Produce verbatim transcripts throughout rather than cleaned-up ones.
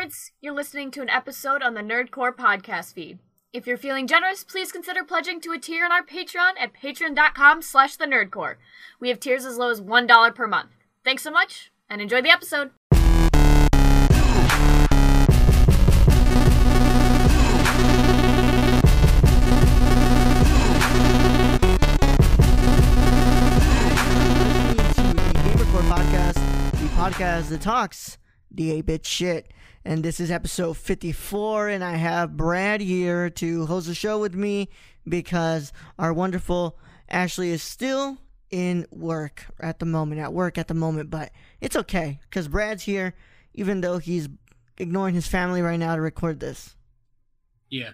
nerds! You're listening to an episode on the Nerdcore podcast feed. If you're feeling generous, please consider pledging to a tier on our Patreon at patreon.com slash the Nerdcore. We have tiers as low as one dollar per month. Thanks so much, and enjoy the episode. Podcast, the podcast that talks the eight-bit shit. And this is episode fifty-four, and I have Brad here to host the show with me because our wonderful Ashley is still in work at the moment, at work at the moment, but it's okay because Brad's here, even though he's ignoring his family right now to record this. Yeah.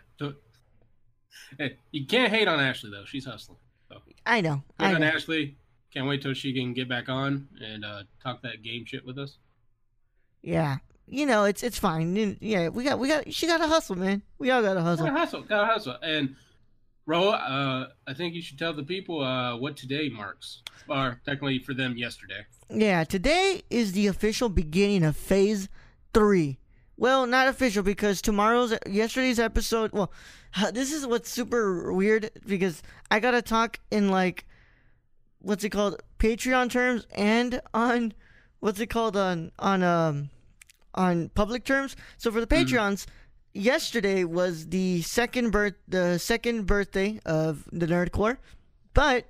Hey, you can't hate on Ashley, though. She's hustling. So. I know. Good I on know. Ashley. Can't wait till she can get back on and uh, talk that game shit with us. Yeah, you know it's it's fine. Yeah, we got we got she got to hustle, man. We all got to hustle. Gotta hustle, gotta hustle. And Ro, uh, I think you should tell the people uh, what today marks, or technically for them yesterday. Yeah, today is the official beginning of Phase Three. Well, not official because tomorrow's yesterday's episode. Well, this is what's super weird because I gotta talk in like. What's it called? Patreon terms and on what's it called on on um on public terms. So for the Patreons, mm-hmm. yesterday was the second birth the second birthday of the Nerdcore, but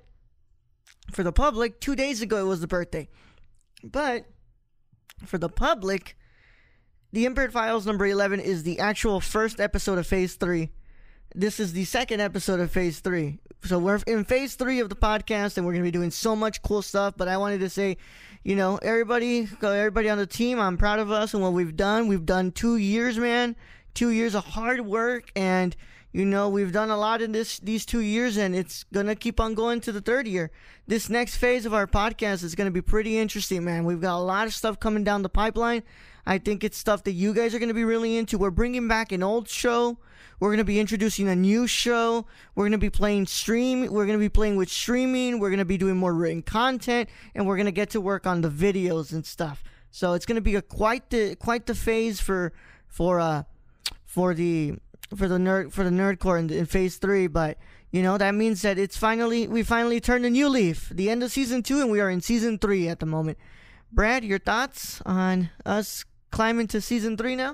for the public, two days ago it was the birthday. But for the public, the Impaired Files number eleven is the actual first episode of Phase Three. This is the second episode of Phase Three. So we're in Phase Three of the podcast, and we're going to be doing so much cool stuff. But I wanted to say, you know, everybody, everybody on the team, I'm proud of us and what we've done. We've done two years, man. Two years of hard work, and you know, we've done a lot in this these two years, and it's going to keep on going to the third year. This next phase of our podcast is going to be pretty interesting, man. We've got a lot of stuff coming down the pipeline. I think it's stuff that you guys are going to be really into. We're bringing back an old show. We're going to be introducing a new show. We're going to be playing stream. We're going to be playing with streaming. We're going to be doing more written content, and we're going to get to work on the videos and stuff. So it's going to be a quite the quite the phase for for uh for the for the nerd for the Nerdcore in, in Phase Three. But you know that means that it's finally we finally turned a new leaf. The end of season two, and we are in season three at the moment. Brad, your thoughts on us climbing to season three now?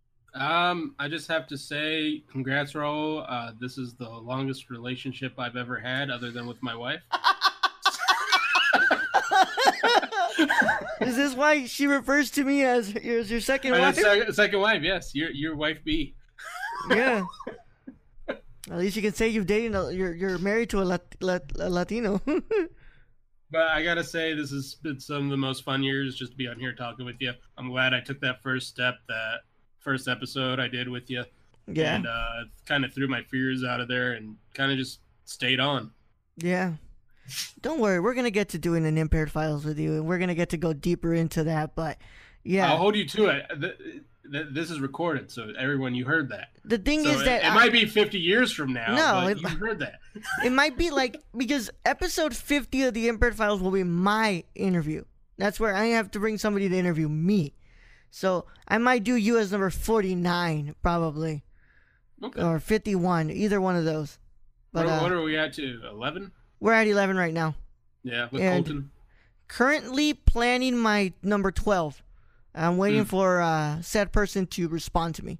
Um, I just have to say, congrats, Raul. Uh, this is the longest relationship I've ever had, other than with my wife. Is this why she refers to me as, as your second wife? Second, second wife, yes. Your your wife B. Yeah. At least you can say you've dated. A, you're you're married to a, Lat, Lat, a Latino. But I gotta say, this has been some of the most fun years just to be on here talking with you. I'm glad I took that first step, that first episode I did with you. Yeah. And uh, kind of threw my fears out of there and kind of just stayed on. Yeah. Don't worry, we're gonna get to doing an Impaired Files with you, and we're gonna get to go deeper into that. But yeah, I'll hold you to it. This is recorded, so everyone, you heard that. The thing so is that it, it I, might be fifty years from now. No, but it, you heard that. It might be like because episode fifty of the Impaired Files will be my interview. That's where I have to bring somebody to interview me. So I might do you as number forty-nine, probably, okay. Or fifty-one, either one of those. But what, uh, what are we at to? eleven? We're at eleven right now. Yeah, with and Colton. Currently planning my number twelve. I'm waiting mm. for uh, said person to respond to me.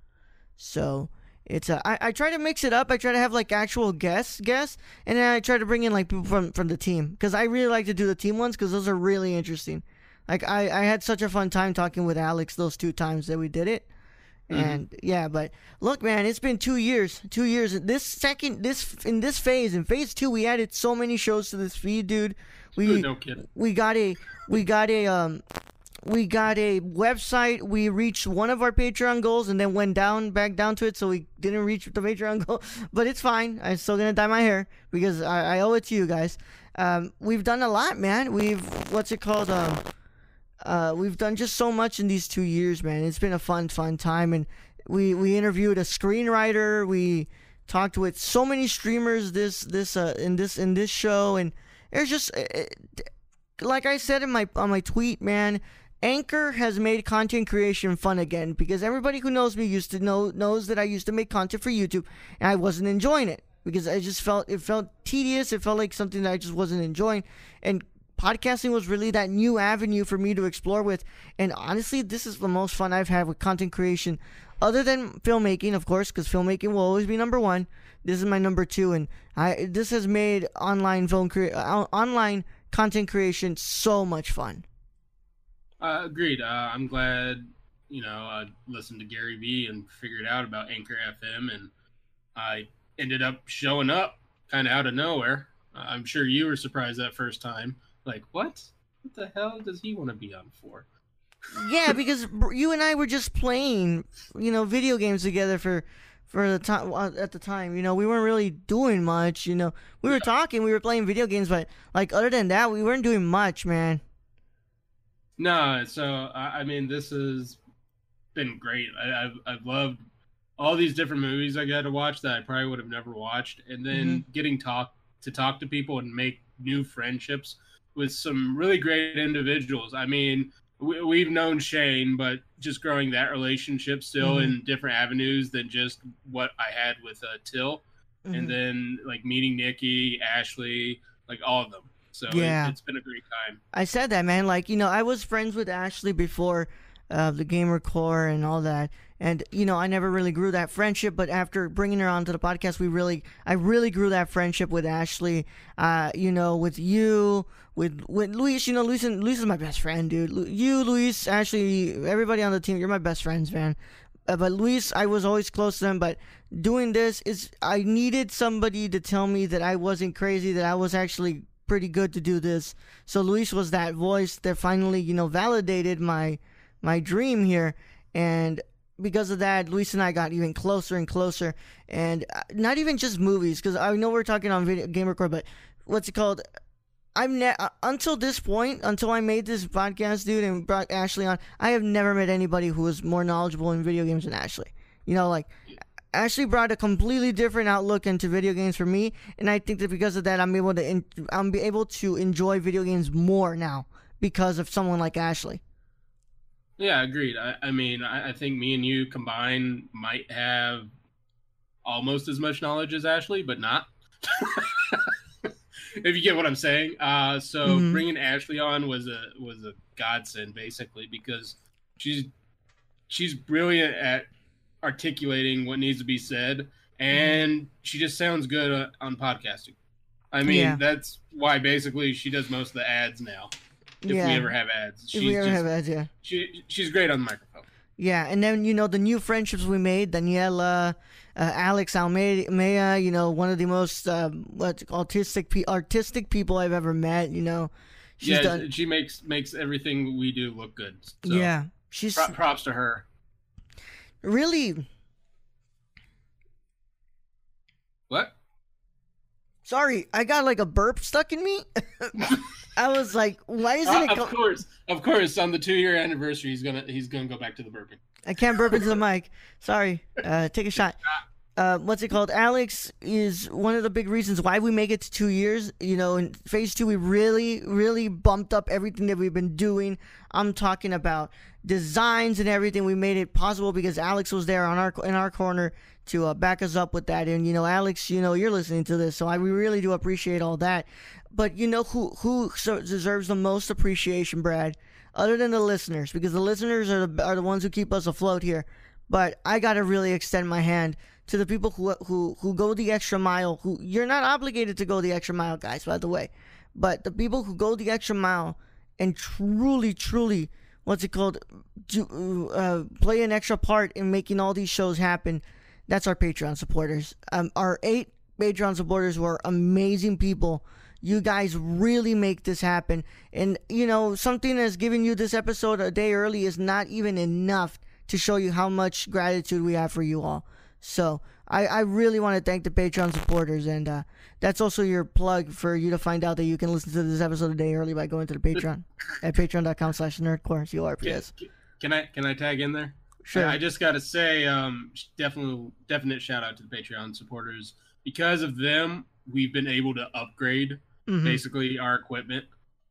So it's uh, I, I try to mix it up. I try to have like actual guests, guests, and then I try to bring in like people from, from the team because I really like to do the team ones because those are really interesting. Like I, I had such a fun time talking with Alex those two times that we did it. Mm-hmm. And yeah, but look, man, it's been two years, two years. This second, this in this phase, in phase two, we added so many shows to this feed, dude. We no kidding. we got a we got a um we got a website. We reached one of our Patreon goals and then went down back down to it, so we didn't reach the Patreon goal. But it's fine. I'm still gonna dye my hair because I, I owe it to you guys. Um, we've done a lot, man. We've what's it called? Um. Uh, we've done just so much in these two years, man. It's been a fun, fun time, and we we interviewed a screenwriter. We talked with so many streamers this this uh in this in this show, and it's just it, like I said in my on my tweet, man. Anchor has made content creation fun again, because everybody who knows me used to know knows that I used to make content for YouTube and I wasn't enjoying it because I just felt it felt tedious. It felt like something that I just wasn't enjoying, and podcasting was really that new avenue for me to explore with. And honestly, this is the most fun I've had with content creation, other than filmmaking, of course, because filmmaking will always be number one. This is my number two, and I this has made online film cre- uh, online content creation so much fun. Uh, agreed. Uh, I'm glad, you know, I listened to Gary Vee and figured out about Anchor F M, and I ended up showing up kind of out of nowhere. Uh, I'm sure you were surprised that first time. Like, what? What the hell does he want to be on for? Yeah, because you and I were just playing, you know, video games together for for the time at the time. You know, we weren't really doing much. You know, we were Yeah. talking, we were playing video games, but like other than that, we weren't doing much, man. No, so I I mean, this has been great. I, I've I've loved all these different movies I got to watch that I probably would have never watched, and then getting talk to talk to people and make new friendships with some really great individuals. I mean, we, we've known Shane, but just growing that relationship still Mhm. in different avenues than just what I had with uh, Till, Mhm. and then like meeting Nikki, Ashley, like all of them. So Yeah. it, it's been a great time. I said that, man. Like, you know, I was friends with Ashley before uh, the Gamer Core and all that. And, you know, I never really grew that friendship. But after bringing her onto the podcast, we really, I really grew that friendship with Ashley. Uh, you know, with you, with with Luis. You know, Luis, and, Luis is my best friend, dude. Lu- You, Luis, Ashley, everybody on the team, you're my best friends, man. Uh, but Luis, I was always close to him. But doing this is, I needed somebody to tell me that I wasn't crazy, that I was actually pretty good to do this. So Luis was that voice that finally, you know, validated my my dream here. And because of that, Luis and I got even closer and closer. And uh, not even just movies, because I know we're talking on video game record, but what's it called? I'm ne- uh, until this point, until I made this podcast, dude, and brought Ashley on, I have never met anybody who was more knowledgeable in video games than Ashley. You know, like, Ashley brought a completely different outlook into video games for me, and I think that because of that, I'm able to in, I'm be able to enjoy video games more now because of someone like Ashley. Yeah, agreed. I, I mean, I, I think me and you combined might have almost as much knowledge as Ashley, but not. If you get what I'm saying. Uh, so Mhm. bringing Ashley on was a was a godsend, basically, because she's she's brilliant at articulating what needs to be said, and she just sounds good uh, on podcasting. I mean, Yeah. that's why basically she does most of the ads now. If Yeah. we ever have ads, If she's we ever just, have ads, yeah. she she's great on the microphone. Yeah, and then, you know, the new friendships we made, Daniela, uh, Alex Almeida, you know, one of the most um, what autistic pe- artistic people I've ever met, you know. She's yeah, done, she makes makes everything we do look good. So yeah. She's pro- props to her. really, What? sorry, I got like a burp stuck in me. I was like, why isn't Uh, it of co- course, of course. On the two year anniversary, he's gonna he's gonna go back to the burping. I can't burp into the mic. Sorry. Uh, take a shot. Uh, what's it called? Alex is one of the big reasons why we make it to two years. You know, in phase two, we really, really bumped up everything that we've been doing. I'm talking about designs and everything. We made it possible because Alex was there on our in our corner to uh, back us up with that. And you know, Alex, you know, you're listening to this, so I we really do appreciate all that. But you know who who so- deserves the most appreciation, Brad, other than the listeners, because the listeners are the, are the ones who keep us afloat here. But I gotta really extend my hand to the people who who who go the extra mile. Who you're not obligated to go the extra mile, guys, by the way, but the people who go the extra mile and truly, truly, what's it called, do, uh, play an extra part in making all these shows happen. That's our Patreon supporters. Um, our eight Patreon supporters were amazing people. You guys really make this happen. And, you know, something that's giving you this episode a day early is not even enough to show you how much gratitude we have for you all. So, I, I really want to thank the Patreon supporters. And uh, that's also your plug for you to find out that you can listen to this episode a day early by going to the Patreon at patreon.com slash nerdcore, C O R P S. Can, can I can I tag in there? Sure. I just gotta say, um, definitely definite shout out to the Patreon supporters. Because of them, we've been able to upgrade Mhm. basically our equipment.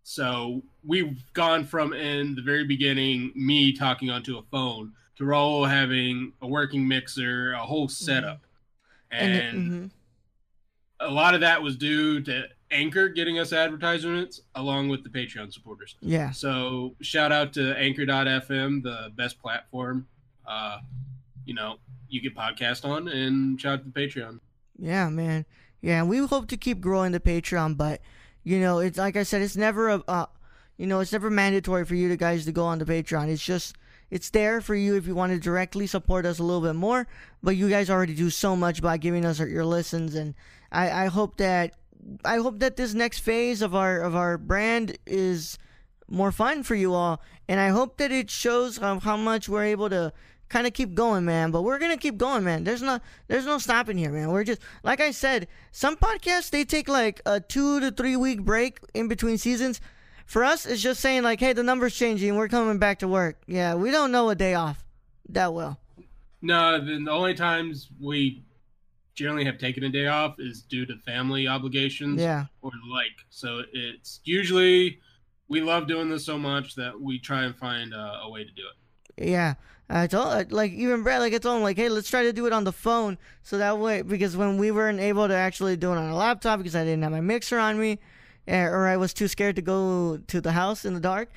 So we've gone from in the very beginning, me talking onto a phone, to Raul having a working mixer, a whole setup. Mm-hmm. And, and mm-hmm. a lot of that was due to Anchor getting us advertisements along with the Patreon supporters. Yeah. So shout out to Anchor dot f m, the best platform, uh, you know, you get podcast on, and shout out to the Patreon. Yeah, man. Yeah, we hope to keep growing the Patreon, but, you know, it's like I said, it's never a, uh, you know, it's never mandatory for you to guys to go on the Patreon. It's just, it's there for you if you want to directly support us a little bit more, but you guys already do so much by giving us your listens, and I, I hope that, I hope that this next phase of our, of our brand is more fun for you all, and I hope that it shows um, how much we're able to kind of keep going, man. But we're gonna keep going, man. There's no there's no stopping here, man. We're just, like I said, some podcasts, they take like a two to three week break in between seasons. For us, it's just saying like, hey, the number's changing, we're coming back to work. Yeah, we don't know a day off that well. No, then the only times we generally have taken a day off is due to family obligations, yeah, or the like. So it's usually, we love doing this so much that we try and find a, a way to do it. Yeah. I told, like, even Brad, like, I told him, like, hey, let's try to do it on the phone, so that way, because when we weren't able to actually do it on a laptop because I didn't have my mixer on me, or I was too scared to go to the house in the dark.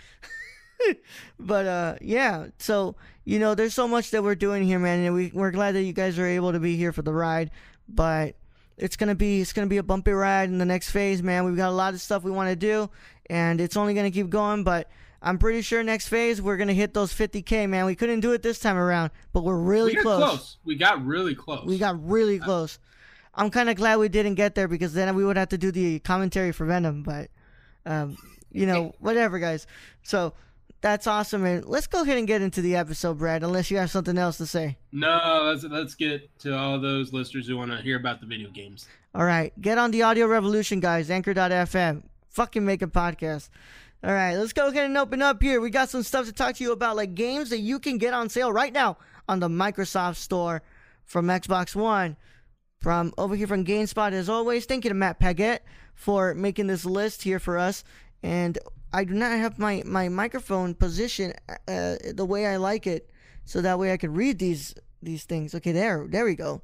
But, uh, yeah, so, you know, there's so much that we're doing here, man, and we, we're glad that you guys are able to be here for the ride, but it's gonna be, it's gonna be a bumpy ride in the next phase, man. We've got a lot of stuff we want to do, and it's only gonna keep going, but I'm pretty sure next phase we're going to hit those fifty K, man. We couldn't do it this time around, but we're really we got close. close. We got really close. We got really close. I'm kind of glad we didn't get there, because then we would have to do the commentary for Venom, but, um, you know, whatever, guys. So that's awesome, man. Let's go ahead and get into the episode, Brad, unless you have something else to say. No, let's, let's get to all those listeners who want to hear about the video games. All right. Get on the audio revolution, guys. Anchor dot f m. Fucking make a podcast. All right, let's go ahead and open up here. We got some stuff to talk to you about, like games that you can get on sale right now on the Microsoft Store from Xbox One. From over here from GameSpot, as always, thank you to Matt Paget for making this list here for us. And I do not have my, my microphone positioned uh, the way I like it, so that way I can read these these things. Okay, there, there we go.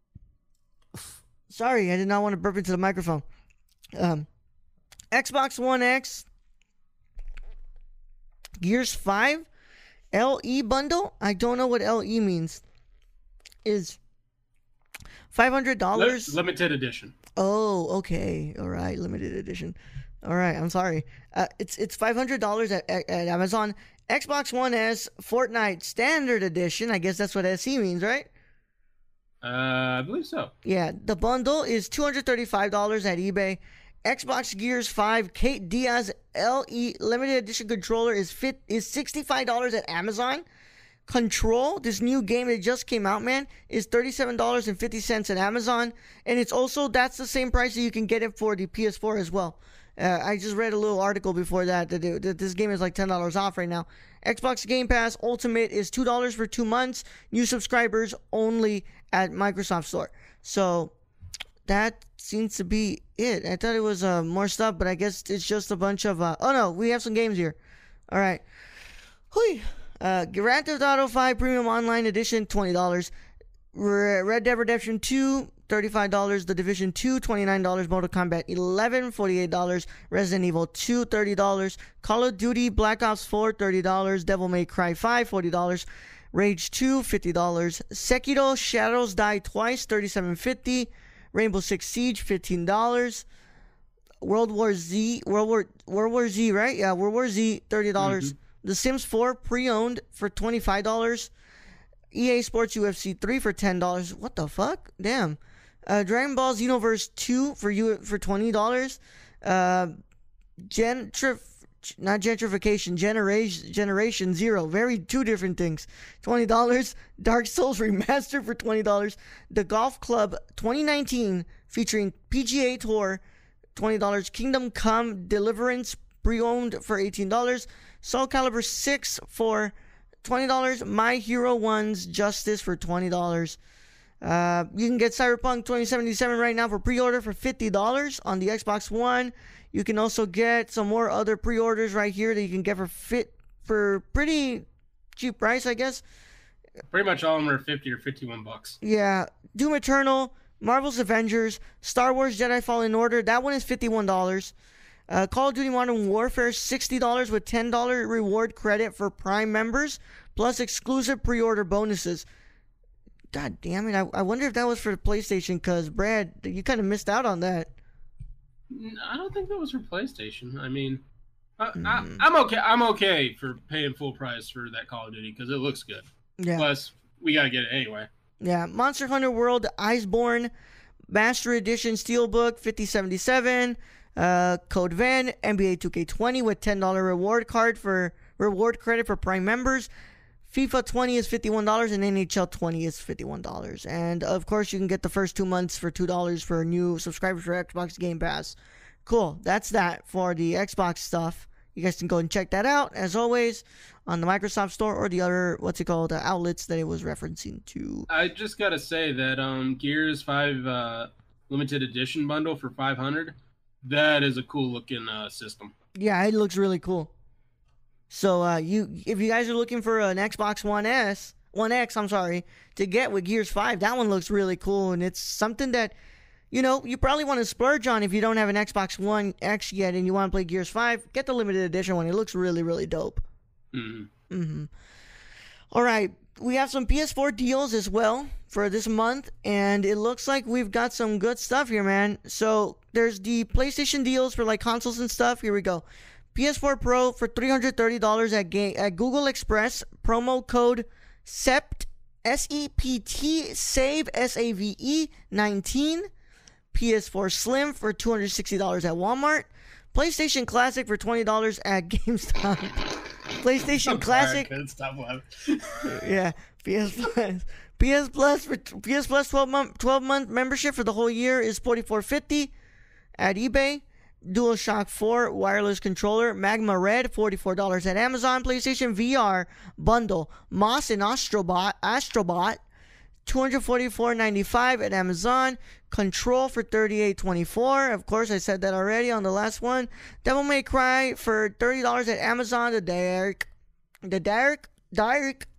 Sorry, I did not want to burp into the microphone. Um, Xbox One X, Gears five L E bundle. I don't know what L E means. Is five hundred dollars. Limited edition. Oh, okay. All right. Limited edition. All right. I'm sorry. Uh, it's it's five hundred dollars at, at, at Amazon. Xbox One S Fortnite Standard Edition. I guess that's what S E means, right? Uh, I believe so. Yeah. The bundle is two hundred thirty-five dollars at eBay. Xbox Gears five Kate Diaz L E limited edition controller is fit is sixty-five dollars at Amazon. Control, this new game that just came out, man, is thirty-seven dollars and fifty cents at Amazon, and it's also, that's the same price that you can get it for the P S four as well. Uh, I just read a little article before that that, it, that this game is like ten dollars off right now. Xbox Game Pass Ultimate is two dollars for two months. New subscribers only at Microsoft Store. So that seems to be it. I thought it was uh, more stuff, but I guess it's just a bunch of... Uh, oh, no, we have some games here. All right. Hui. Uh, Grand Theft Auto five Premium Online Edition, twenty dollars. Red Dead Redemption two, thirty-five dollars. The Division two, twenty-nine dollars. Mortal Kombat eleven, forty-eight dollars. Resident Evil two, thirty dollars. Call of Duty Black Ops four, thirty dollars. Devil May Cry five, forty dollars. Rage two, fifty dollars. Sekiro Shadows Die Twice, thirty-seven fifty. Rainbow Six Siege, fifteen dollars. World War Z, World War World War Z, right? Yeah, World War Z, thirty dollars. Mm-hmm. The Sims four pre-owned for twenty-five dollars. E A Sports U F C three for ten dollars. What the fuck? Damn. Uh, Dragon Ball Xenoverse two for you for twenty dollars. Uh, gentrif not gentrification, generation generation zero. Very two different things. twenty dollars. Dark Souls Remastered for twenty dollars. The Golf Club twenty nineteen featuring P G A Tour, twenty dollars. Kingdom Come Deliverance pre-owned for eighteen dollars. Soul Calibur six for twenty dollars. My Hero one's Justice for twenty dollars. Uh, you can get Cyberpunk twenty seventy-seven right now for pre-order for fifty dollars on the Xbox One. You can also get some more other pre-orders right here that you can get for fit for pretty cheap price, I guess. Pretty much all of them are fifty or fifty-one bucks. Yeah. Doom Eternal, Marvel's Avengers, Star Wars Jedi Fallen Order. That one is fifty-one dollars. Uh, Call of Duty Modern Warfare, sixty dollars with ten dollars reward credit for Prime members, plus exclusive pre-order bonuses. God damn it. I, I wonder if that was for the PlayStation, because, Brad, you kind of missed out on that. I don't think that was for PlayStation. I mean, I, mm. I, I'm okay. I'm okay for paying full price for that Call of Duty because it looks good. Yeah. Plus, we got to get it anyway. Yeah. Monster Hunter World Iceborne Master Edition Steelbook, fifty seventy-seven. Uh, Code Vein, N B A two K twenty with ten dollars reward card for reward credit for Prime members. FIFA twenty is fifty-one dollars and N H L twenty is fifty-one dollars. And of course, you can get the first two months for two dollars for new subscribers for Xbox Game Pass. Cool. That's that for the Xbox stuff. You guys can go and check that out, as always, on the Microsoft Store or the other, what's it called, uh, outlets that it was referencing to. I just got to say that um, Gears five uh, limited edition bundle for five hundred dollars, that is a cool looking uh, system. Yeah, it looks really cool. So uh, you, if you guys are looking for an Xbox One S, One X, I'm sorry, to get with Gears five, that one looks really cool, and it's something that, you know, you probably want to splurge on if you don't have an Xbox One X yet and you want to play Gears five. Get the limited edition one. It looks really, really dope. Mm-hmm. Mm-hmm. All right, we have some P S four deals as well for this month, and it looks like we've got some good stuff here, man. So there's the PlayStation deals for like consoles and stuff. Here we go. P S four Pro for three hundred thirty dollars at, Ga- at Google Express. Promo code S E P T, S E P T, SAVE, S A V E, nineteen. P S four Slim for two hundred sixty dollars at Walmart. PlayStation Classic for twenty dollars at GameStop. PlayStation I'm Classic. Sorry, I couldn't stop laughing. Yeah, P S Plus. P S Plus for P S Plus twelve month twelve month membership for the whole year is forty-four fifty at eBay. DualShock four wireless controller Magma Red forty-four dollars at Amazon. PlayStation V R bundle Moss and Astrobot Astrobot two hundred forty-four ninety-five at Amazon. Control for thirty-eight twenty-four. Of course, I said that already on the last one. Devil May Cry for thirty dollars at Amazon. The Dark, the Dark, Dark,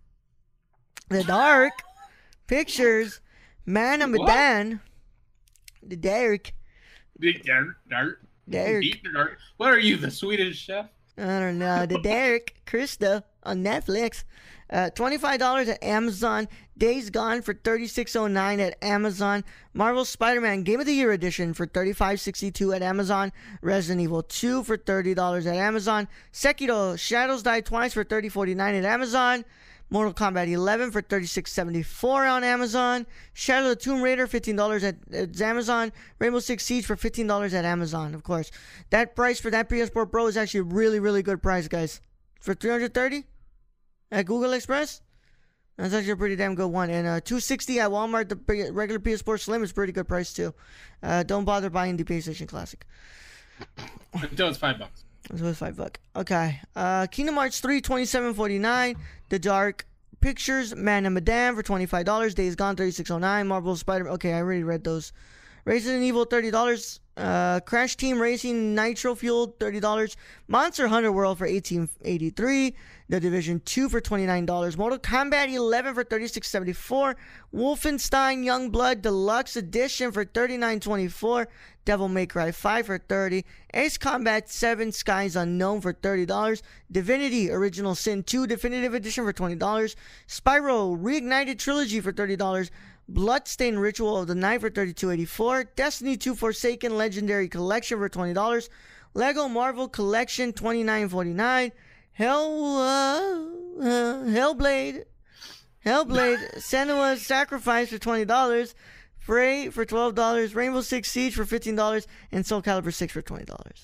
the Dark Pictures, Man of Medan, the Dark, The Dark, Dark, Dark. Dark. What are you, the Swedish chef? I don't know. The Derek Krista on Netflix. Uh, twenty-five dollars at Amazon. Days Gone for thirty-six oh nine at Amazon. Marvel Spider-Man Game of the Year Edition for thirty-five sixty-two at Amazon. Resident Evil two for thirty dollars at Amazon. Sekiro Shadows Die Twice for thirty forty-nine at Amazon. Mortal Kombat eleven for thirty-six seventy-four on Amazon. Shadow of the Tomb Raider fifteen dollars at, at Amazon. Rainbow Six Siege for fifteen dollars at Amazon, of course. That price for that P S four Pro is actually a really, really good price, guys. For three hundred thirty dollars at Google Express, that's actually a pretty damn good one. And uh, two hundred sixty dollars at Walmart, the regular P S four Slim is pretty good price too. Uh, don't bother buying the PlayStation Classic. Until it's five bucks. So it's five bucks. Okay. Uh, Kingdom Hearts three, twenty-seven forty-nine. The Dark Pictures, Man of Medan for twenty-five dollars. Days Gone, thirty-six oh nine. Marvel Spider-Man. Okay, I already read those. Resident Evil, thirty dollars. Uh, Crash Team Racing Nitro Fuel, thirty dollars. Monster Hunter World for eighteen eighty-three. The Division two for twenty-nine dollars. Mortal Kombat eleven for thirty-six seventy-four. Wolfenstein Youngblood Deluxe Edition for thirty-nine twenty-four. Devil May Cry five for thirty dollars. Ace Combat seven Skies Unknown for thirty dollars. Divinity Original Sin two Definitive Edition for twenty dollars. Spyro Reignited Trilogy for thirty dollars. Bloodstained Ritual of the Night for thirty-two eighty-four. Destiny two Forsaken Legendary Collection for twenty dollars. Lego Marvel Collection twenty-nine forty-nine. Hell, uh, uh, Hellblade, Hellblade, Senua's Sacrifice for twenty dollars, Prey for twelve dollars, Rainbow Six Siege for fifteen dollars, and Soul Calibur six for twenty dollars.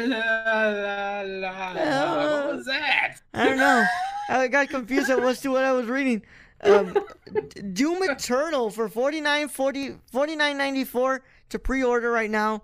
Uh, what was that? I don't know. I got confused as to what I was reading. Um, Doom Eternal for forty-nine forty, forty-nine ninety-four to pre-order right now.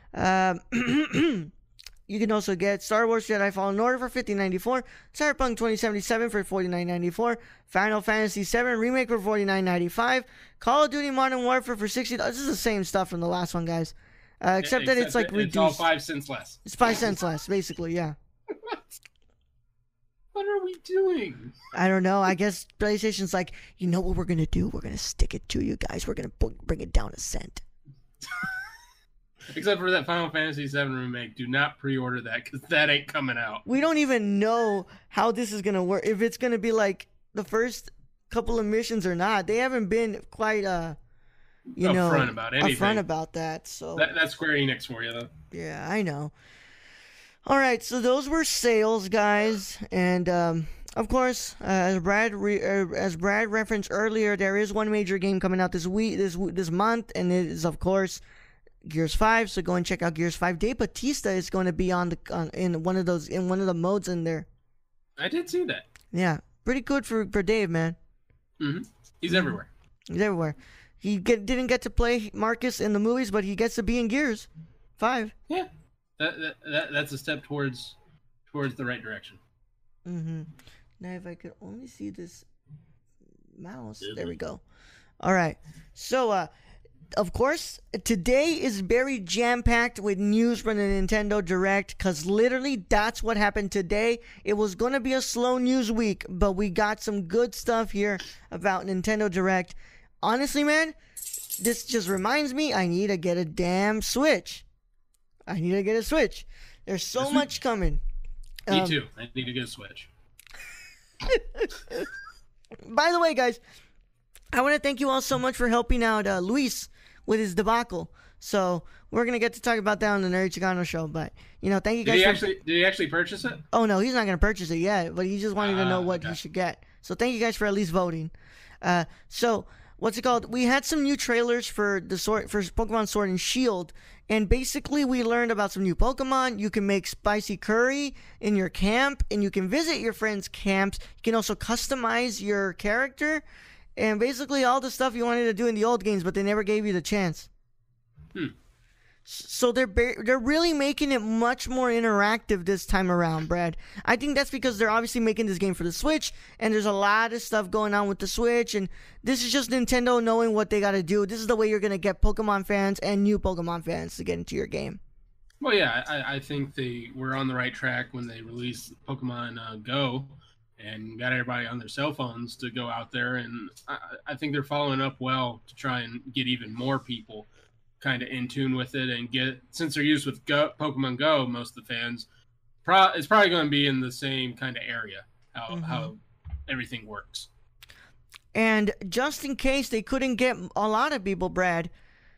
Um, You can also get Star Wars Jedi Fallen Order for fifteen ninety-four, Cyberpunk twenty seventy-seven for forty-nine ninety-four, Final Fantasy seven Remake for forty-nine ninety-five, Call of Duty Modern Warfare for sixty dollars. This is the same stuff from the last one, guys. Uh, except, except that it's like it, reduced. It's all five cents less. It's five cents less, basically. Yeah. What? What are we doing? I don't know. I guess PlayStation's like, you know what we're gonna do? We're gonna stick it to you guys. We're gonna bring it down a cent. Except for that Final Fantasy seven remake. Do not pre-order that because that ain't coming out. We don't even know how this is gonna work. If it's gonna be like the first couple of missions or not. They haven't been quite uh, you know, upfront about anything. Upfront about that. So that, that's Square Enix for you, though. Yeah, I know. All right, so those were sales, guys, and um, of course, uh, as Brad re- uh, as Brad referenced earlier, there is one major game coming out this week, this this month, and it is of course Gears five. So go and check out Gears five. Dave Bautista is going to be on the on, in one of those in one of the modes in there. I did see that. Yeah, pretty good for for Dave, man. Mm-hmm. He's everywhere. He's everywhere. He get, didn't get to play Marcus in the movies, but he gets to be in Gears five. Yeah. That, that, that that's a step towards towards the right direction. Mm-hmm. Now, if I could only see this mouse, there we go. All right. So, uh, of course, today is very jam-packed with news from the Nintendo Direct, because literally that's what happened today. It was going to be a slow news week, but we got some good stuff here about Nintendo Direct. Honestly, man, this just reminds me I need to get a damn Switch. I need to get a Switch. There's so much coming. Me um, too. I need to get a Switch. By the way, guys, I want to thank you all so much for helping out uh, Luis with his debacle. So we're gonna get to talk about that on the Nerdy Chicano show. But you know, thank you Did guys. he for... actually? Did he actually purchase it? Oh no, he's not gonna purchase it yet. But he just wanted uh, to know what okay. he should get. So thank you guys for at least voting. Uh, so what's it called? We had some new trailers for the sword for Pokemon Sword and Shield. And basically, we learned about some new Pokemon. You can make spicy curry in your camp, and you can visit your friends' camps. You can also customize your character, and basically all the stuff you wanted to do in the old games, but they never gave you the chance. Hmm. So they're ba- they're really making it much more interactive this time around, Brad. I think that's because they're obviously making this game for the Switch, and there's a lot of stuff going on with the Switch, and this is just Nintendo knowing what they got to do. This is the way you're going to get Pokemon fans and new Pokemon fans to get into your game. Well, yeah, I, I think they were on the right track when they released Pokemon uh, Go and got everybody on their cell phones to go out there, and I, I think they're following up well to try and get even more people kind of in tune with it and get, since they're used with Go, Pokemon Go, most of the fans, pro, it's probably going to be in the same kind of area, how, mm-hmm. how everything works. And just in case they couldn't get a lot of people, Brad,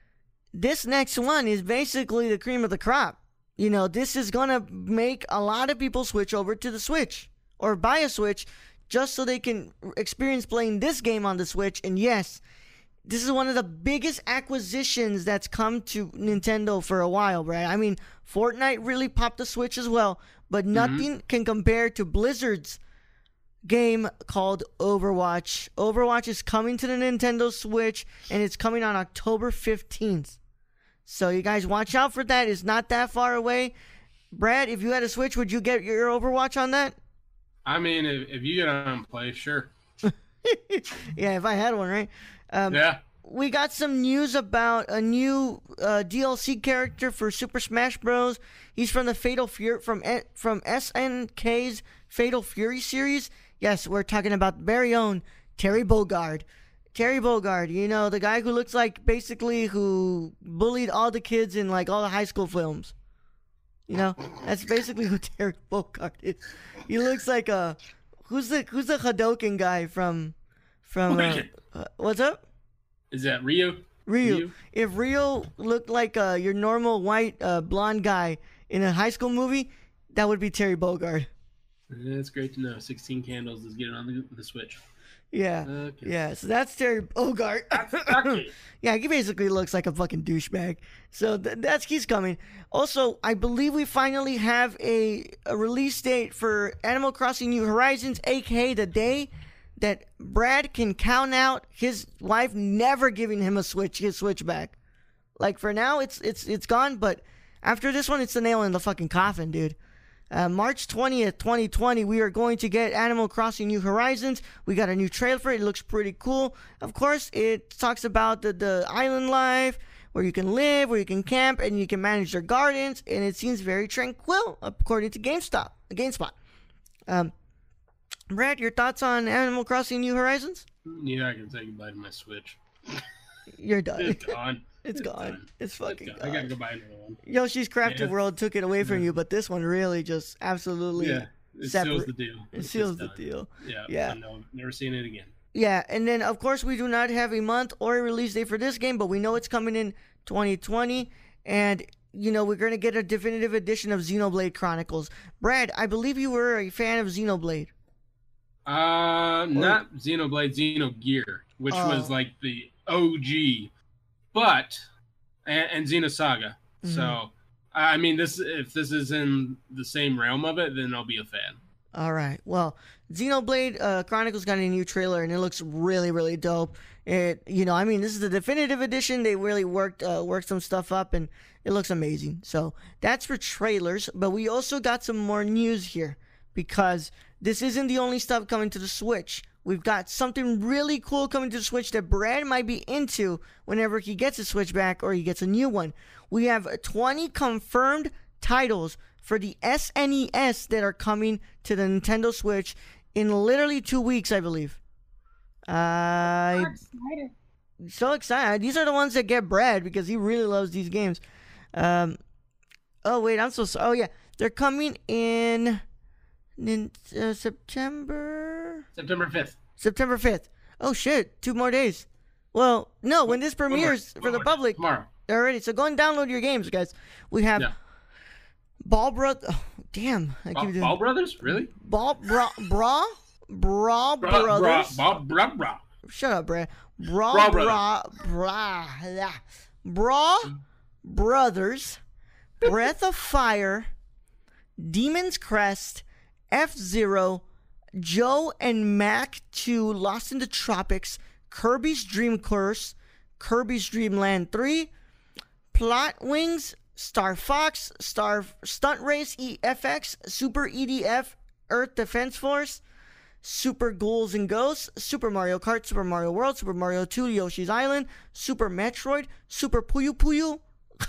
this next one is basically the cream of the crop. You know, this is going to make a lot of people switch over to the Switch or buy a Switch just so they can experience playing this game on the Switch. And yes, this is one of the biggest acquisitions that's come to Nintendo for a while, Brad. I mean, Fortnite really popped the Switch as well, but nothing mm-hmm. can compare to Blizzard's game called Overwatch. Overwatch is coming to the Nintendo Switch, and it's coming on October fifteenth. So you guys watch out for that. It's not that far away. Brad, if you had a Switch, would you get your Overwatch on that? I mean, if, if you get on play, sure. Yeah, if I had one, right? Um, yeah. We got some news about a new uh, D L C character for Super Smash Bros. He's from the Fatal Fury from from S N K's Fatal Fury series. Yes, we're talking about very own Terry Bogard. Terry Bogard, you know, the guy who looks like basically who bullied all the kids in like all the high school films. You know, that's basically who Terry Bogard is. He looks like a who's the who's the Hadoken guy from from uh, uh, what's up? Is that Ryu? Ryu. Ryu? If Ryu looked like uh, your normal white uh, blonde guy in a high school movie, that would be Terry Bogard. That's great to know. sixteen Candles is getting on the, the Switch. Yeah. Okay. Yeah, so that's Terry Bogard. Yeah, he basically looks like a fucking douchebag. So th- that's he's coming. Also, I believe we finally have a, a release date for Animal Crossing New Horizons, aka the day that Brad can count out his wife never giving him a switch, his switch back. Like for now, it's it's it's gone, but after this one, it's the nail in the fucking coffin, dude. Uh, March twentieth, twenty twenty, we are going to get Animal Crossing New Horizons. We got a new trailer for it. It looks pretty cool. Of course, it talks about the, the island life. where you can live, where you can camp, and you can manage their gardens, and it seems very tranquil, according to GameStop, GameSpot. Um, Brad, your thoughts on Animal Crossing New Horizons? Yeah, I can say goodbye to my Switch. You're done. It's gone. It's, It's gone. done. It's fucking It's gone. I gotta go buy another one. Yoshi's Crafted Yeah. World took it away from Yeah. you, but this one really just absolutely Yeah, it separate. seals the deal. It It's seals just the done. deal. Yeah, Yeah. I know. Never seen it again. Yeah, and then of course we do not have a month or a release date for this game, but we know it's coming in twenty twenty, and you know we're gonna get a definitive edition of Xenoblade Chronicles. Brad, I believe you were a fan of Xenoblade. Uh, not Xenoblade, Xenogear, which Oh. was like the O G, but and, and Xenosaga. Mhm. So, I mean, this if this is in the same realm of it, then I'll be a fan. All right. Well, Xenoblade uh, Chronicles got a new trailer, and it looks really, really dope. It, you know, I mean, this is the definitive edition. They really worked uh, worked some stuff up, and it looks amazing. So that's for trailers. But we also got some more news here because this isn't the only stuff coming to the Switch. We've got something really cool coming to the Switch that Brad might be into whenever he gets a Switch back or he gets a new one. We have twenty confirmed titles for the S N E S that are coming to the Nintendo Switch in literally two weeks, I believe. Uh, so excited. These are the ones that get Brad because he really loves these games. Um, oh, wait, I'm so sorry. Oh, yeah. They're coming in, in uh, September... September fifth. September fifth. Oh, shit. Two more days. Well, no, when this premieres One for more the day. public Tomorrow. already. So go and download your games, guys. We have Yeah. Ball Bro... Oh, damn. I Ball, keep doing... Ball Brothers? Really? Ball Bra... Bra... Bra Bra, bra, Brothers. bra, bra, bra. Shut up, Brad. Bra, Bra bra, bra, bra, bra Brothers, Breath of Fire, Demon's Crest, F-Zero, Joe and Mac two, Lost in the Tropics, Kirby's Dream Course, Kirby's Dream Land three, Plot Wings, Star Fox, Star Stunt Race E F X, Super E D F, Earth Defense Force, Super Ghouls and Ghosts, Super Mario Kart, Super Mario World, Super Mario two, Yoshi's Island, Super Metroid, Super Puyo Puyo,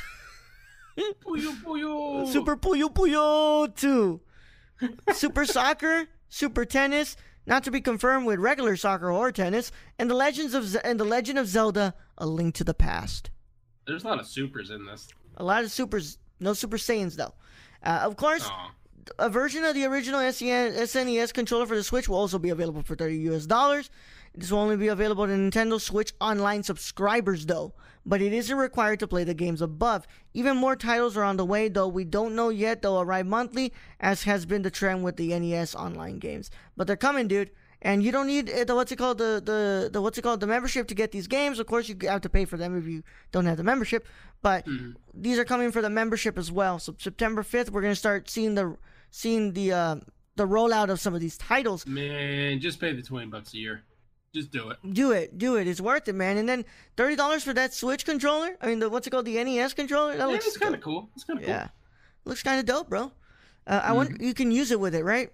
Puyo, puyo. Super Puyo Puyo two, Super Soccer, Super Tennis, not to be confirmed with regular soccer or tennis, and the Legends of Ze- and the Legend of Zelda: A Link to the Past. There's a lot of supers in this. A lot of supers, no Super Saiyans though. Uh, of course. Aw. A version of the original S N E S controller for the Switch will also be available for thirty U S dollars. This will only be available to Nintendo Switch Online subscribers, though, but it isn't required to play the games above. Even more titles are on the way, though we don't know yet. They'll arrive monthly, as has been the trend with the N E S Online games. But they're coming, dude. And you don't need uh, the what's it called the, the the what's it called the membership to get these games. Of course, you have to pay for them if you don't have the membership. But Mhm. these are coming for the membership as well. So September fifth, we're gonna start seeing the seeing the uh, the rollout of some of these titles. Man, just pay the twenty bucks a year. Just do it. Do it, do it. It's worth it, man. And then thirty dollars for that Switch controller. I mean, the what's it called, the N E S controller. That Yeah, looks it's kind of dope. cool. It's kind of Yeah, looks kind of dope, bro. Uh, I wonder you can use it with it, right?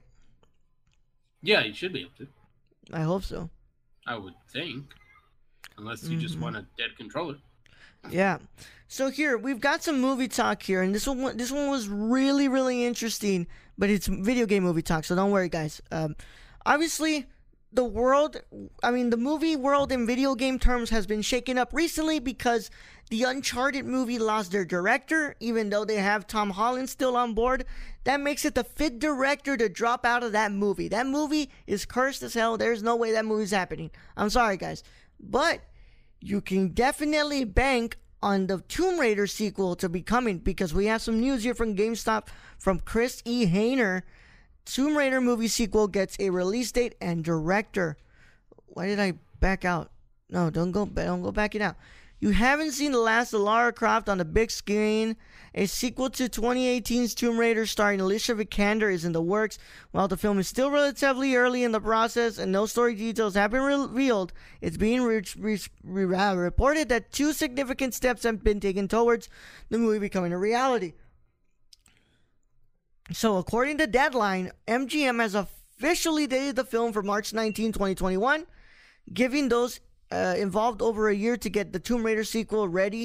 cool. Yeah, you should be able to. I hope so. I would think. Unless you just Mhm. want a dead controller. Yeah. So here we've got some movie talk here, and this one this one was really really interesting, but it's video game movie talk, so don't worry, guys. Um, obviously, the world, I mean, the movie world in video game terms has been shaken up recently because the Uncharted movie lost their director, even though they have Tom Holland still on board. That makes it the fifth director to drop out of that movie. That movie is cursed as hell. There's no way that movie's happening. I'm sorry, guys, but you can definitely bank on the Tomb Raider sequel to be coming because we have some news here from GameStop from Chris E. Hayner. Tomb Raider movie sequel gets a release date and director. Why did I back out? No, don't go, don't go backing out. You haven't seen the last of Lara Croft on the big screen. A sequel to twenty eighteen's Tomb Raider starring Alicia Vikander is in the works. While the film is still relatively early in the process and no story details have been revealed, it's being re- re- re- uh, reported that two significant steps have been taken towards the movie becoming a reality. So, according to Deadline, M G M has officially dated the film for March nineteenth, twenty twenty-one, giving those uh, involved over a year to get the Tomb Raider sequel ready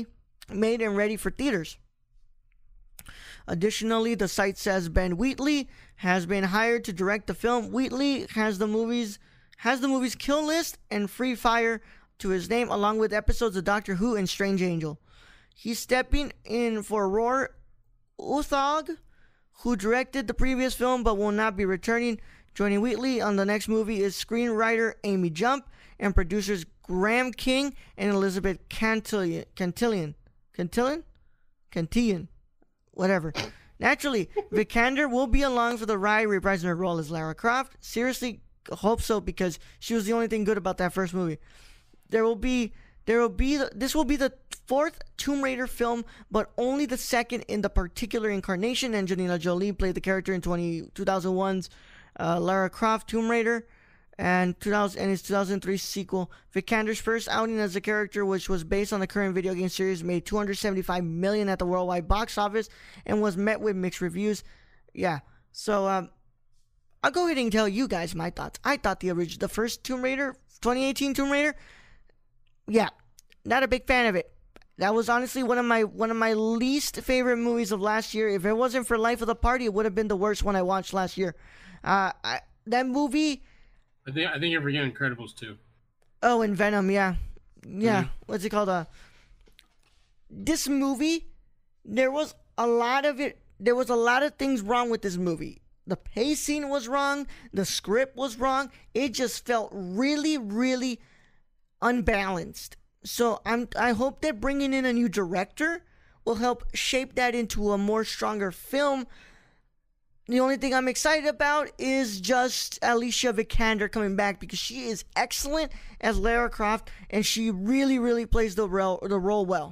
made and ready for theaters. Additionally, the site says Ben Wheatley has been hired to direct the film. Wheatley has the movies has the movie's kill list and Free Fire to his name, along with episodes of Doctor Who and Strange Angel. He's stepping in for Roar Uthog, who directed the previous film but will not be returning. Joining Wheatley on the next movie is screenwriter Amy Jump and producers Graham King and Elizabeth Cantillion. Cantillion? Cantillion? Cantillion. Whatever. Naturally, Vikander will be along for the ride, reprising her role as Lara Croft. Seriously, hope so, because she was the only thing good about that first movie. There will be, there will be, the, this will be the fourth Tomb Raider film, but only the second in the particular incarnation. Angelina Jolie played the character in two thousand one's uh, Lara Croft Tomb Raider, and two thousand and his two thousand three sequel. Vikander's first outing as a character, which was based on the current video game series, made two hundred seventy-five million dollars at the worldwide box office and was met with mixed reviews. Yeah, so um, I'll go ahead and tell you guys my thoughts. I thought the original, the first Tomb Raider, twenty eighteen Tomb Raider, yeah, not a big fan of it. That was honestly one of my one of my least favorite movies of last year. If it wasn't for Life of the Party, it would have been the worst one I watched last year. Uh, I, that movie. I think I think you're forgetting Incredibles too. Oh, and Venom, yeah, yeah. Mm-hmm. What's it called? Uh, this movie, there was a lot of it. There was a lot of things wrong with this movie. The pacing was wrong. The script was wrong. It just felt really, really unbalanced. So I'm. I hope that bringing in a new director will help shape that into a more stronger film. The only thing I'm excited about is just Alicia Vikander coming back, because she is excellent as Lara Croft, and she really, really plays the role, the role well.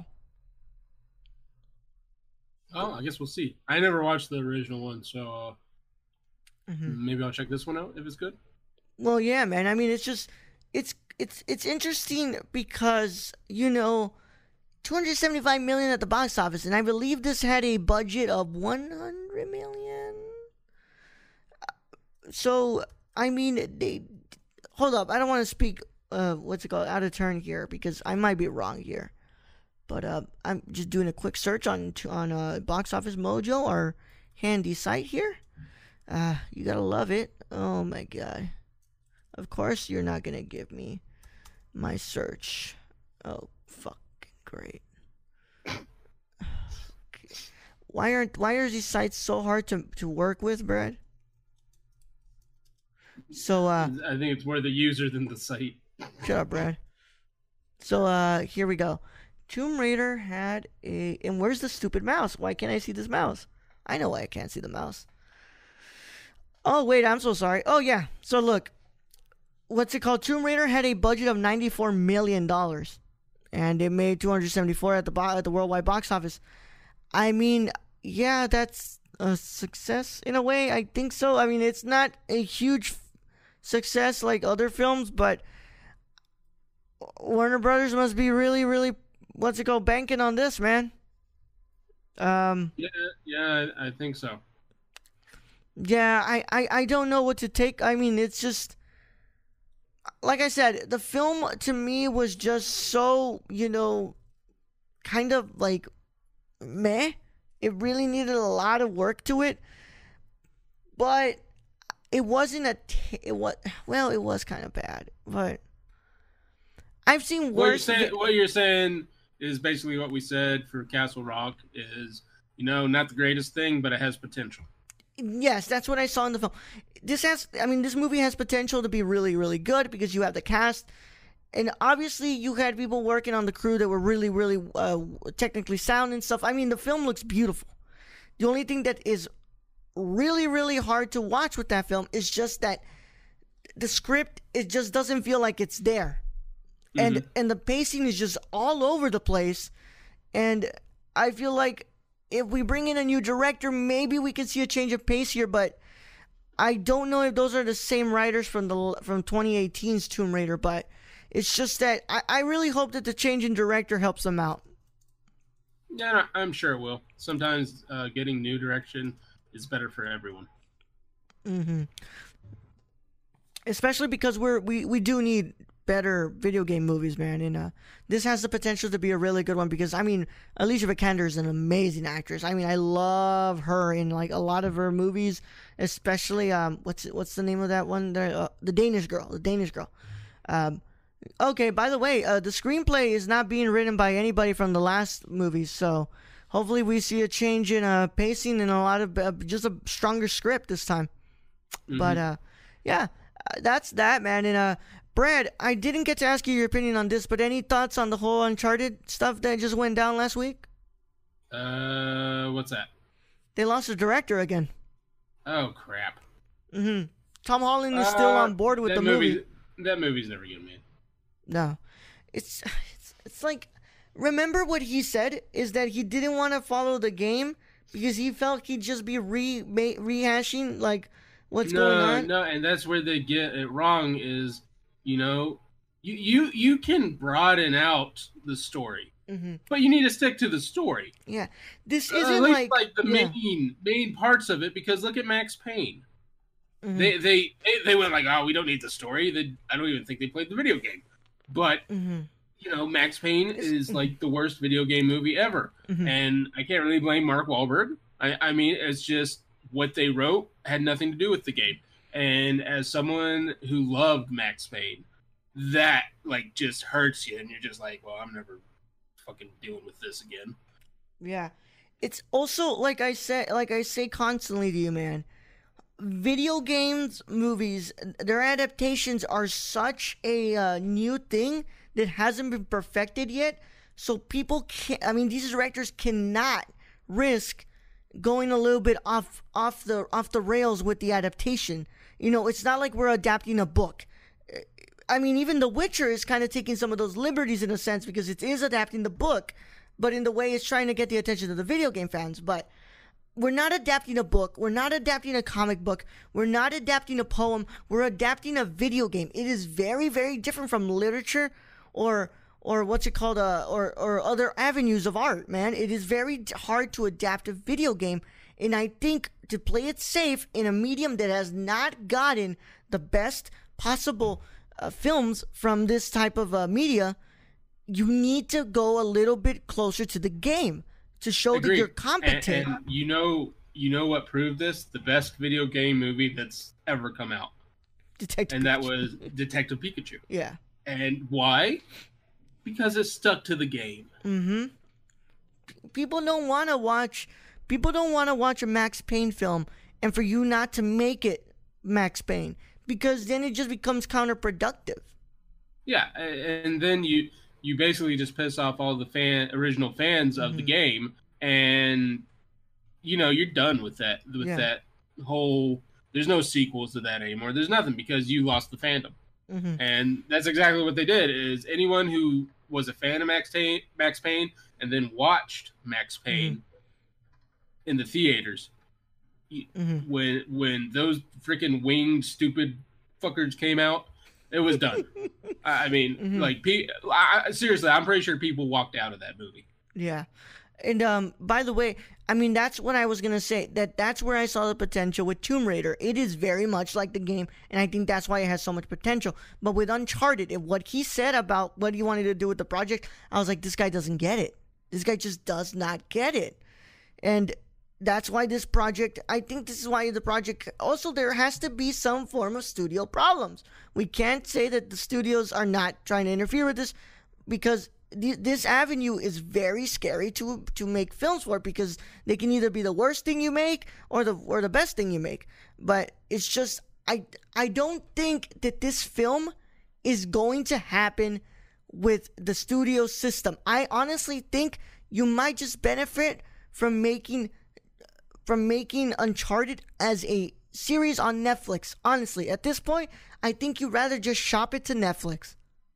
Oh, I guess we'll see. I never watched the original one, so uh, mm-hmm. maybe I'll check this one out if it's good. Well, yeah, man. I mean, it's just, it's it's it's interesting because, you know, two hundred seventy-five million dollars at the box office, and I believe this had a budget of one hundred million dollars. So, I mean, they, hold up. I don't want to speak, uh, what's it called, out of turn here, because I might be wrong here. But uh, I'm just doing a quick search on on uh, Box Office Mojo, our handy site here. Uh, you gotta love it. Oh my god. Of course you're not gonna give me my search. Oh, fucking great. Okay. Why aren't why are these sites so hard to, to work with, Brad? So uh I think it's more the user than the site. Shut up, Brad. So uh here we go. Tomb Raider had a and where's the stupid mouse? Why can't I see this mouse? I know why I can't see the mouse. Oh wait, I'm so sorry. Oh yeah. So look, what's it called? Tomb Raider had a budget of ninety-four million dollars, and it made two hundred seventy-four at the bo- at the worldwide box office. I mean, yeah, that's a success in a way. I think so. I mean, it's not a huge success like other films, but Warner Brothers must be really, really, what's it called, banking on this, man. Um. Yeah, yeah, I think so. Yeah, I, I, I don't know what to take. I mean, it's just, like I said, the film to me was just so, you know, kind of like meh. It really needed a lot of work to it, but it wasn't a. T- it was well, it was kind of bad, but I've seen worse. What you're saying, what you're saying is basically what we said for Castle Rock. Is, you know, not the greatest thing, but it has potential. Yes, that's what I saw in the film. This has, I mean, this movie has potential to be really, really good because you have the cast, and obviously you had people working on the crew that were really, really uh, technically sound and stuff. I mean, the film looks beautiful. The only thing that is really, really hard to watch with that film is just that the script, it just doesn't feel like it's there. Mm-hmm. And and the pacing is just all over the place. And I feel like if we bring in a new director, maybe we can see a change of pace here, but I don't know if those are the same writers from the from twenty eighteen's Tomb Raider, but it's just that I, I really hope that the change in director helps them out. Yeah, I'm sure it will. Sometimes uh, getting new direction is better for everyone. Mm-hmm. Especially because we're we, we do need better video game movies, man. And uh, this has the potential to be a really good one because, I mean, Alicia Vikander is an amazing actress. I mean, I love her in like a lot of her movies, especially um, what's what's the name of that one? The uh, the Danish Girl, the Danish Girl. Um, okay, by the way, uh, the screenplay is not being written by anybody from the last movies, so hopefully we see a change in uh, pacing and a lot of uh, just a stronger script this time. Mm-hmm. But uh, yeah. That's that, man. And uh, Brad, I didn't get to ask you your opinion on this, but any thoughts on the whole Uncharted stuff that just went down last week? Uh, what's that? They lost the director again. Oh crap. Mm-hmm. Tom Holland is uh, still on board with the movie. That movie's never gonna be. No, it's it's it's like, remember what he said is that he didn't want to follow the game because he felt he'd just be re rehashing like. What's no, going on? No, and that's where they get it wrong is, you know, you you, you can broaden out the story, mm-hmm. but you need to stick to the story. Yeah, this uh, isn't at least like, like the yeah. main main parts of it, because look at Max Payne. Mm-hmm. They, they they went like, oh, we don't need the story. They, I don't even think they played the video game. But, mm-hmm. you know, Max Payne is like the worst video game movie ever. Mm-hmm. And I can't really blame Mark Wahlberg. I, I mean, it's just what they wrote had nothing to do with the game. And as someone who loved Max Payne, that like just hurts you, and you're just like, well, I'm never fucking dealing with this again. Yeah. It's also like I said, like I say constantly to you, man, video games, movies, their adaptations are such a uh, new thing that hasn't been perfected yet. So people can't, I mean, these directors cannot risk going a little bit off off the off the rails with the adaptation. You know, it's not like we're adapting a book. I mean, even The Witcher is kind of taking some of those liberties in a sense because it is adapting the book, but in the way it's trying to get the attention of the video game fans. But we're not adapting a book. We're not adapting a comic book. We're not adapting a poem. We're adapting a video game. It is very, very different from literature or or what's it called, uh, or, or other avenues of art, man. It is very hard to adapt a video game. And I think to play it safe in a medium that has not gotten the best possible uh, films from this type of uh, media, you need to go a little bit closer to the game to show Agreed. that you're competent. And, and you know, you know what proved this? The best video game movie that's ever come out. Detective and Pikachu. that was Detective Pikachu. Yeah. And why? Because it stuck to the game. Mm-hmm. People don't want to watch. People don't want to watch a Max Payne film, and for you not to make it Max Payne, because then it just becomes counterproductive. Yeah, and then you you basically just piss off all the fan original fans of mm-hmm. the game, and you know you're done with that with yeah. that whole. There's no sequels to that anymore. There's nothing because you lost the fandom. Mm-hmm. And that's exactly what they did. Is anyone who was a fan of Max Payne, Max Payne, and then watched Max Payne mm-hmm. in the theaters, mm-hmm. when when those freaking winged stupid fuckers came out, it was done. I mean, mm-hmm. like, I, seriously, I'm pretty sure people walked out of that movie. Yeah. And um, by the way, I mean, that's what I was going to say, that that's where I saw the potential with Tomb Raider. It is very much like the game, and I think that's why it has so much potential. But with Uncharted, and what he said about what he wanted to do with the project, I was like, this guy doesn't get it. This guy just does not get it. And that's why this project, I think this is why the project, also there has to be some form of studio problems. We can't say that the studios are not trying to interfere with this, because this avenue is very scary to to make films for, because they can either be the worst thing you make or the or the best thing you make. But it's just, I I don't think that this film is going to happen with the studio system. I honestly think you might just benefit from making from making Uncharted as a series on Netflix. Honestly, at this point, I think you'd rather just shop it to Netflix.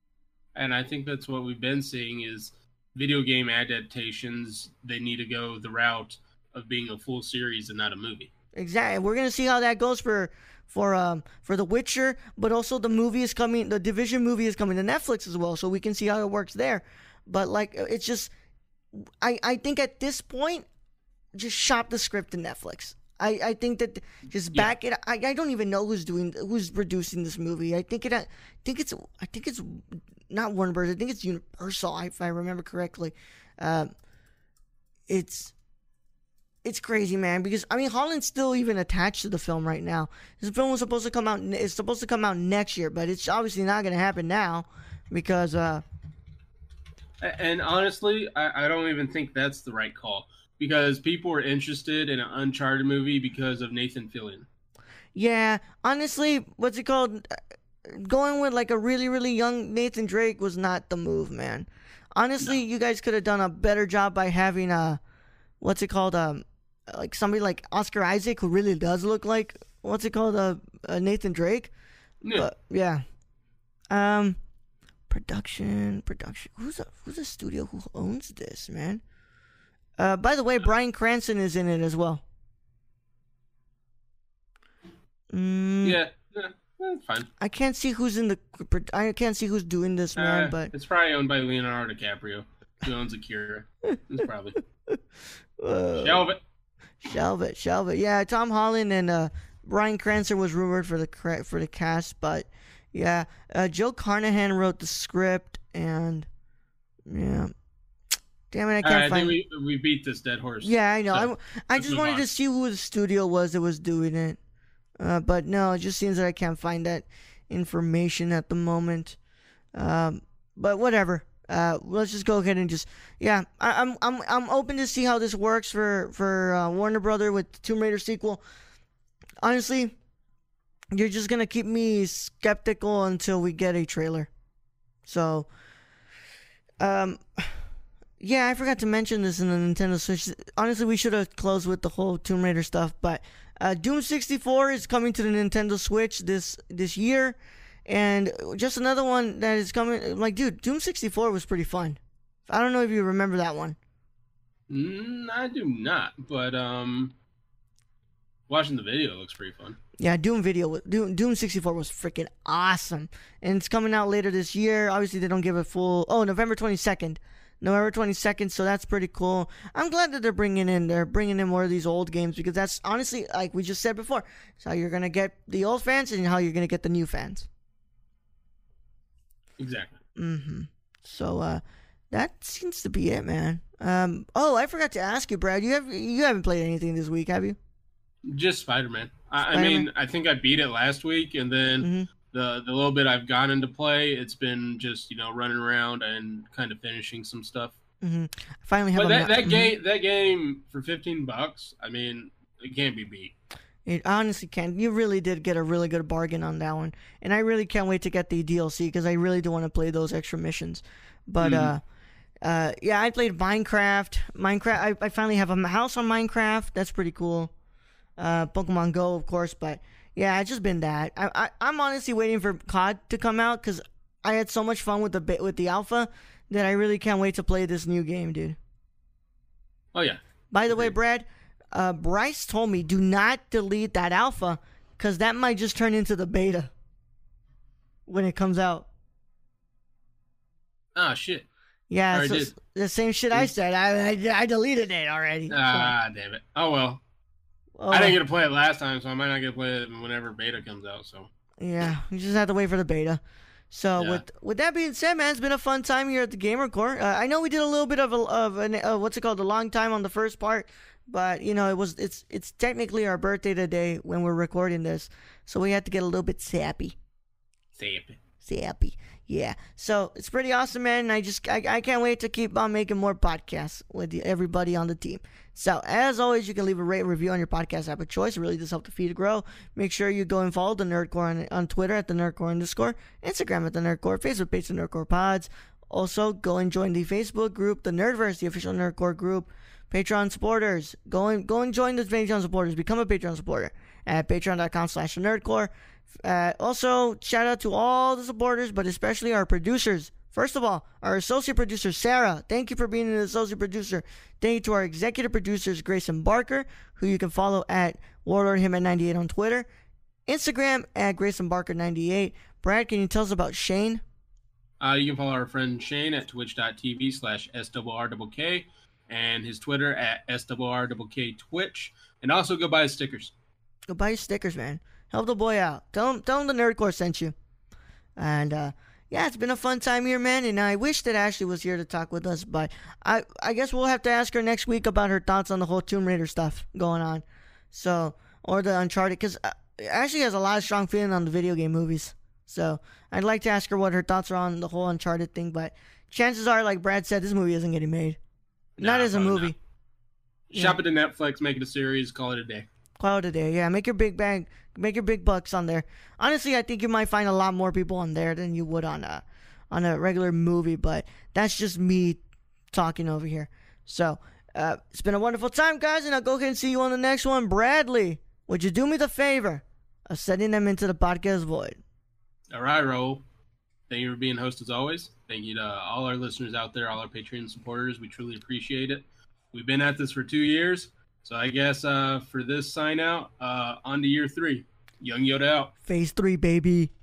And I think that's what we've been seeing is video game adaptations. They need to go the route of being a full series and not a movie. Exactly. We're gonna see how that goes for for um for The Witcher, but also the movie is coming. The Division movie is coming to Netflix as well, so we can see how it works there. But like, it's just, I I think at this point, just shop the script to Netflix. I, I think that just Yeah. back it. I, I don't even know who's doing who's producing this movie. I think it. I think it's. I think it's not Warner Bros. I think it's Universal. If I remember correctly, uh, it's it's crazy, man. Because I mean, Holland's still even attached to the film right now. This film was supposed to come out. It's supposed to come out next year, but it's obviously not going to happen now because. Uh, And honestly, I, I don't even think that's the right call because people were interested in an Uncharted movie because of Nathan Fillion. Yeah, honestly, what's it called? Going with like a really, really young Nathan Drake was not the move, man. Honestly, no. You guys could have done a better job by having a, what's it called? Um, like somebody like Oscar Isaac who really does look like what's it called? Uh, uh Nathan Drake. Yeah. But, yeah. Um, production, production. Who's a who's a studio who owns this, man? Uh, by the way, Bryan Cranston is in it as well. Mm, yeah, yeah, that's fine. I can't see who's in the. I can't see who's doing this, man. Uh, but it's probably owned by Leonardo DiCaprio. Who owns Akira? It's probably. uh, Shelve it. Shelve it, shelve it. Yeah, Tom Holland and uh, Bryan Cranston was rumored for the for the cast, but yeah, uh, Joe Carnahan wrote the script, and yeah. Damn it, I can't right, find. I think we we beat this dead horse. Yeah, I know. So, I, I just wanted on. to see who the studio was that was doing it. Uh, but no, it just seems that I can't find that information at the moment. Um, but whatever. Uh, let's just go ahead and just yeah. I, I'm I'm I'm open to see how this works for for uh, Warner Brother with the Tomb Raider sequel. Honestly, you're just gonna keep me skeptical until we get a trailer. So, um. Yeah, I forgot to mention this in the Nintendo Switch. Honestly, we should have closed with the whole Tomb Raider stuff, but uh, Doom sixty-four is coming to the Nintendo Switch this this year, and just another one that is coming. Like, dude, Doom sixty-four was pretty fun. I don't know if you remember that one. Mm, I do not, but um, watching the video looks pretty fun. Yeah, Doom video, Doom, Doom sixty-four was freaking awesome, and it's coming out later this year. Obviously, they don't give a full. Oh, November twenty-second. November twenty-second, so that's pretty cool. I'm glad that they're bringing in they're bringing in more of these old games because that's honestly, like we just said before, it's how you're gonna get the old fans and how you're gonna get the new fans. Exactly. Mm-hmm. So uh, that seems to be it, man. Um. Oh, I forgot to ask you, Brad. You have you haven't played anything this week, have you? Just Spider-Man. I, Spider-Man? I mean, I think I beat it last week, and then. Mm-hmm. The the little bit I've gone into play, it's been just, you know, running around and kind of finishing some stuff. Mm-hmm. I finally have but a that, ma- that mm-hmm. game that game for fifteen bucks, I mean, it can't be beat. It honestly can. You really did get a really good bargain on that one, and I really can't wait to get the D L C because I really do want to play those extra missions. But mm-hmm. uh, uh, yeah, I played Minecraft. Minecraft. I, I finally have a house on Minecraft. That's pretty cool. Uh, Pokemon Go, of course, but. Yeah, it's just been that. I, I I'm honestly waiting for C O D to come out because I had so much fun with the with the alpha that I really can't wait to play this new game, dude. Oh yeah. By the Agreed. way, Brad, uh, Bryce told me do not delete that alpha because that might just turn into the beta when it comes out. Ah shit. Yeah, so the same shit I said. I I, I deleted it already. Ah so. Damn it. Oh well. Oh, I didn't get to play it last time, so I might not get to play it whenever beta comes out. So yeah, you just have to wait for the beta. So yeah. with with that being said, man, it's been a fun time here at the Gamer Core. Uh, I know we did a little bit of a of an uh, what's it called, a long time on the first part, but you know it was it's it's technically our birthday today when we're recording this, so we had to get a little bit sappy. Sappy. Sappy. Yeah. So it's pretty awesome, man. And I just I, I can't wait to keep on making more podcasts with the, everybody on the team. So as always, you can leave a rate review on your podcast app of choice. It really does help the feed grow. Make sure you go and follow the Nerdcore on, on Twitter at the Nerdcore underscore, Instagram at the Nerdcore, Facebook page the Nerdcore Pods. Also, go and join the Facebook group, the Nerdverse, the official Nerdcore group. Patreon supporters, go and go and join the Patreon supporters. Become a Patreon supporter at patreon.com slash the Nerdcore. Uh, also, shout out to all the supporters, but especially our producers. First of all, our associate producer, Sarah. Thank you for being an associate producer. Thank you to our executive producers, Grayson Barker, who you can follow at Warlord Him at ninety-eight on Twitter. Instagram at Grayson Barker ninety-eight. Brad, can you tell us about Shane? Uh, you can follow our friend Shane at twitch.tv slash SRRKK. and his Twitter at S W R K K Twitch. And also go buy his stickers. Go buy his stickers, man. Help the boy out. Tell him, tell him the Nerdcore sent you. And, uh, yeah, it's been a fun time here, man. And I wish that Ashley was here to talk with us. But I, I guess we'll have to ask her next week about her thoughts on the whole Tomb Raider stuff going on. So, or the Uncharted. Because uh, Ashley has a lot of strong feeling on the video game movies. So, I'd like to ask her what her thoughts are on the whole Uncharted thing. But chances are, like Brad said, this movie isn't getting made. Not Nah, as a movie. Not. Shop it to Netflix, make it a series, call it a day. Call it a day, yeah. Make your big bang, make your big bucks on there. Honestly, I think you might find a lot more people on there than you would on a, on a regular movie. But that's just me talking over here. So uh, it's been a wonderful time, guys, and I'll go ahead and see you on the next one. Bradley, would you do me the favor of sending them into the podcast void? All right, Raul. Thank you for being host as always. Thank you to all our listeners out there, all our Patreon supporters. We truly appreciate it. We've been at this for two years, so I guess uh, for this sign out, uh, on to year three. Young Yoda out. Phase three, baby.